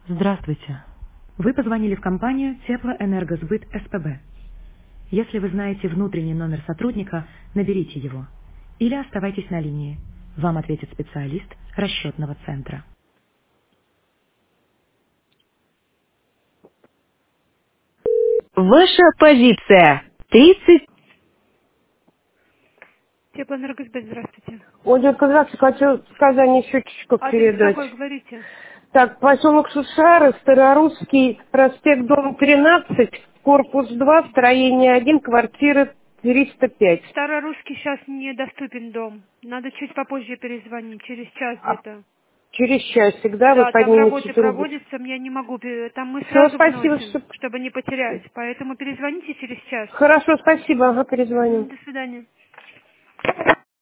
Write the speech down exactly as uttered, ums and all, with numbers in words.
Здравствуйте. Вы позвонили в компанию Теплоэнергосбыт СПБ. Если вы знаете внутренний номер сотрудника, наберите его. Или оставайтесь на линии. Вам ответит специалист расчетного центра. Ваша позиция. тридцать. Теплоэнергосбыт, здравствуйте. Ольга, здравствуйте, хочу сказание счетчиков Адрес передать. какой, говорите? Так, поселок Шушары, Старорусский, проспект Дом тринадцать, корпус два, строение один, квартира триста пять. Старорусский сейчас недоступен дом. Надо чуть попозже перезвонить, через час А где-то. через часик, да, вы Да, там поднимете работы трубку? проводятся, я не могу, пе- там мы Все, сразу спасибо, выносим, что... чтобы не потерять. Поэтому перезвоните через час. Хорошо, спасибо, ага, Мгм, перезвоню. до свидания.